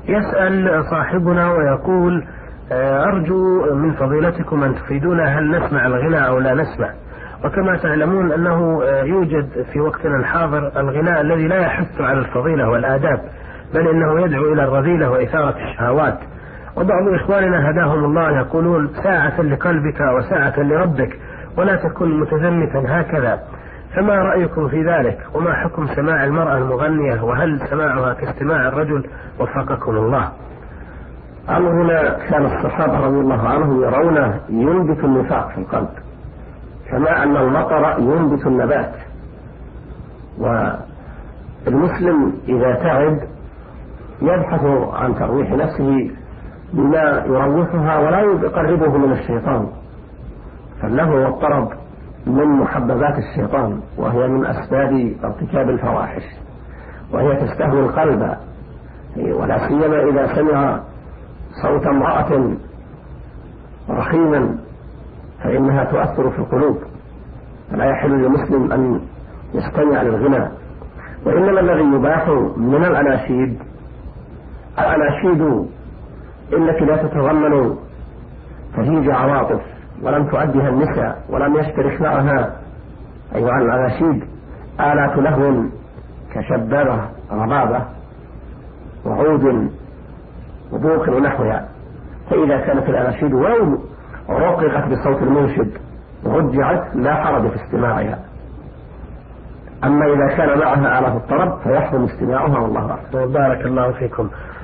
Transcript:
يسأل صاحبنا ويقول: أرجو من فضيلتكم أن تفيدونا هل نسمع الغناء أو لا نسمع؟ وكما تعلمون أنه يوجد في وقتنا الحاضر الغناء الذي لا يحث على الفضيلة والآداب، بل إنه يدعو إلى الرذيلة وإثارة الشهوات. وبعض إخواننا هداهم الله يقولون: ساعة لقلبك وساعة لربك، ولا تكن متزمتا هكذا. فما رأيكم في ذلك؟ وما حكم سماع المرأة المغنية؟ وهل سماعها كاستماع الرجل؟ وفقكم الله. هنا كان الصحابة رضي الله عنهم يرونه ينبت النفاق في القلب، كما أن المطر ينبت النبات. والمسلم إذا تعب يبحث عن ترويح نفسه بما يروحها ولا يقربه من الشيطان، فاللهو والطرب من محببات الشيطان، وهي من أسباب ارتكاب الفواحش، وهي تستهوي القلب، ولا سيما إذا سمع صوت امرأة رخيما فإنها تؤثر في القلوب، فلا يحل للمسلم أن يستمع للغنى. وإنما الذي يباح من الأناشيد التي لا تتضمن تهيج عواطف ولم تؤدها النساء ولم يشترك معها أيها الأناشيد آلات لهو كشبابة ربابة وعود وبوق ونحوها، فإذا كانت الأناشيد ولو رققت بصوت المنشد ورجعت لا حرج في استماعها. أما إذا كان معها آلات الطرب فيحرم استماعها، والله أعلم. بارك الله فيكم.